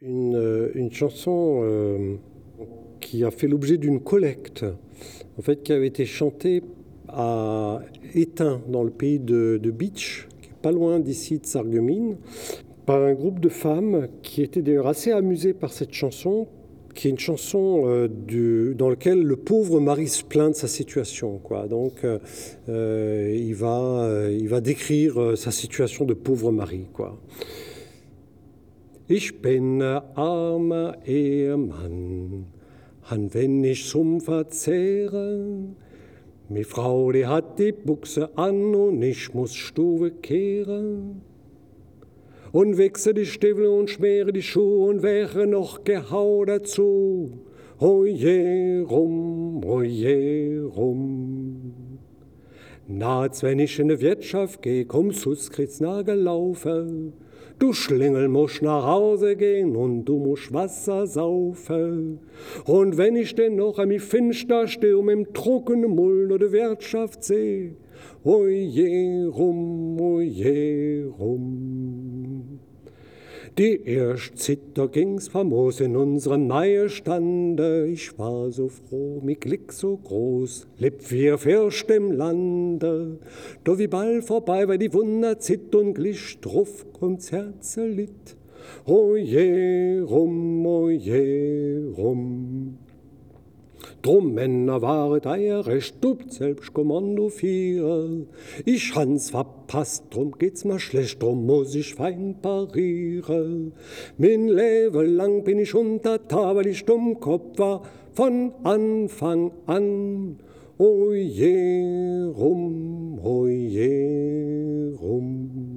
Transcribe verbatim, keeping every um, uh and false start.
Une, euh, une chanson euh, qui a fait l'objet d'une collecte, en fait, qui avait été chantée à Étain, dans le pays de, de Bitche, qui est pas loin d'ici, de Sarreguemines, par un groupe de femmes qui étaient d'ailleurs assez amusées par cette chanson, qui est une chanson euh, du, dans laquelle le pauvre mari se plaint de sa situation, quoi. Donc, euh, euh, il, va, euh, il va décrire euh, sa situation de pauvre mari, quoi. Ich bin ein armer Ehemann, han wenn ich zum Verzehren. Mi Frau, die hat die Buchse an und ich muss Stube kehren. Und wechsle die Stiefel und schmiere die Schuhe und wäre noch gehau dazu. Oje rum, oje rum. Na, als wenn ich in die Wirtschaft geh, kommst du's Kritzner laufen. Du Schlingel musst nach Hause gehen und du musst Wasser saufen. Und wenn ich denn noch an mi Finster steh um im trockenen Mulden oder Wirtschaft seh, oje rum, oje rum. Die erste Zitter ging's famos in unserem neuen Stande. Ich war so froh, mi Glück so groß, lebt wir fürst im Lande. Doch wie bald vorbei war die Wunder zitt und glich drauf kommt's Herzelied. Oje rum, oje rum. Drum Männer waret eier recht, dubt selbst Kommando vier. Ich hans verpasst, drum geht's mir schlecht, drum muss ich fein parieren. Min Leben lang bin ich unter Tar, weil ich Dummkopf war von Anfang an. Oje rum, oje rum.